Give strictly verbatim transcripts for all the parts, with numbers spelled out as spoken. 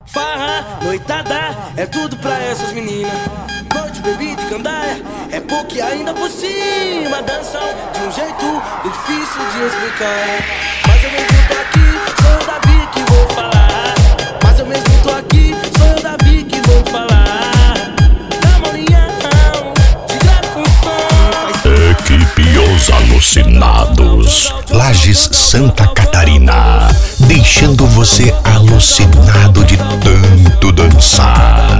Farra, noitada, é tudo pra essas meninas. Noite, bebida e gandaia, é pouco ainda por cima. Dançam de um jeito difícil de explicar. Mas eu mesmo tô aqui, sou eu, Davi, que vou falar. Mas eu mesmo tô aqui, sou eu, Davi, que vou falar. Da manhã, de grave com som. Equipe Os Alucinados, Lages, Santa Catarina, deixando você alucinado de tanto dançar.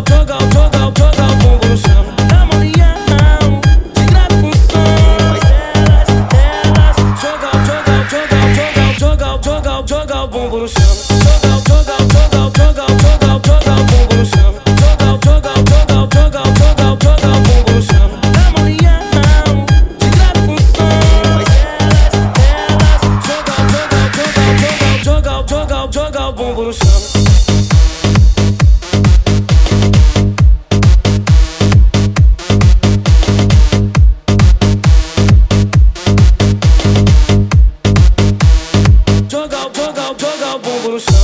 Joga o bumbum no chão, joga, joga, joga, joga, joga, joga o bumbum no chão, joga, joga, joga, joga, joga, joga o bumbum no chão. Da manhã, de grave com som, faz elas, elas, joga, joga, joga, joga, joga, joga o bumbum no chão. Joga o bumbum no chão.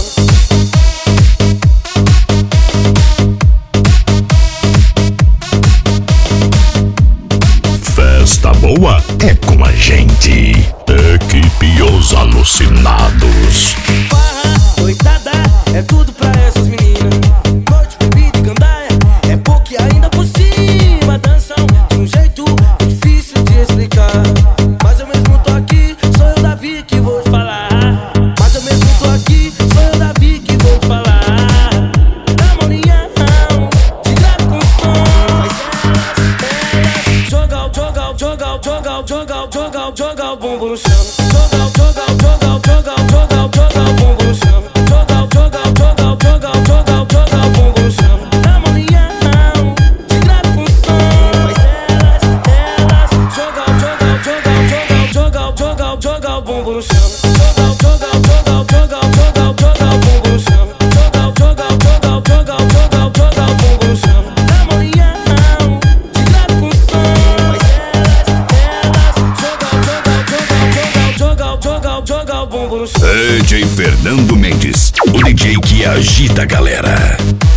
Festa boa é com a gente. Equipe Os Alucinados. Farra, noitada, é tudo pra essas meninas. Noite, bebida e gandaia, é pouco e ainda por cima. Dançam de um jeito difícil de explicar. Mas eu mesmo tô aqui, sou eu, Davi, que vou falar. Mas eu mesmo tô aqui, sou eu, Davi, que vou falar. Da manhã, de grave com som, faz elas, elas. Joga, joga, joga, joga, joga, joga, joga o bumbum no chão. Joga, joga, joga, joga, joga, joga o bumbum no chão. Joga, joga, joga, joga, joga, joga o bumbum no chão. Da manhã, de grave com som, faz elas, elas. Joga, joga, joga, joga, joga, joga, joga o bumbum no chão. Joga, joga, joga, joga, joga, joga o bumbum no chão. Joga, joga, joga, joga, joga, joga o bumbum no chão. Da manhã, de grave com som, faz elas, elas. Joga, joga, joga, joga, joga, joga o bumbum no chão. D J Fernando Mendes, o D J que agita a galera.